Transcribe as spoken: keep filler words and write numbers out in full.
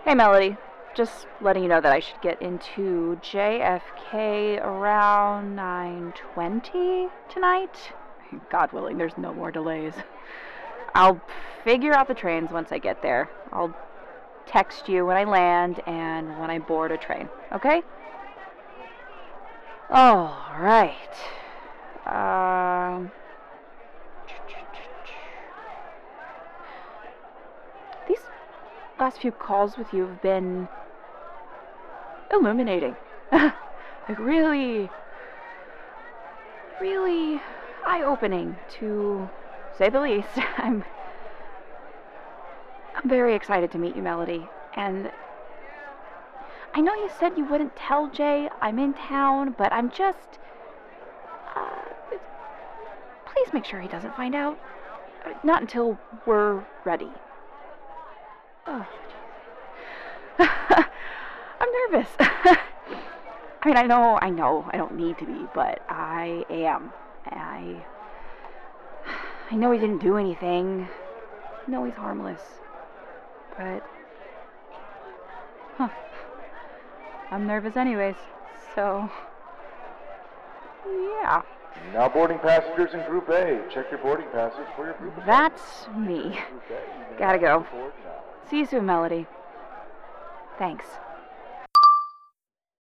Hey, Melody. Just letting you know that I should get into J F K around nine twenty tonight. God willing, there's no more delays. I'll figure out the trains once I get there. I'll text you when I land and when I board a train, okay? All right. Um, these last few calls with you have been illuminating. Like really, really eye-opening, to say the least. I'm, I'm very excited to meet you, Melody. And I know you said you wouldn't tell Jay I'm in town, but I'm just, uh, please make sure he doesn't find out. Not until we're ready. Oh, I'm nervous. I mean, I know, I know, I don't need to be, but I am. I, I know he didn't do anything. I know he's harmless. But, huh, I'm nervous anyways, so, yeah. Now boarding passengers in Group A. Check your boarding passes for your group. That's me. Gotta go. See you soon, Melody. Thanks.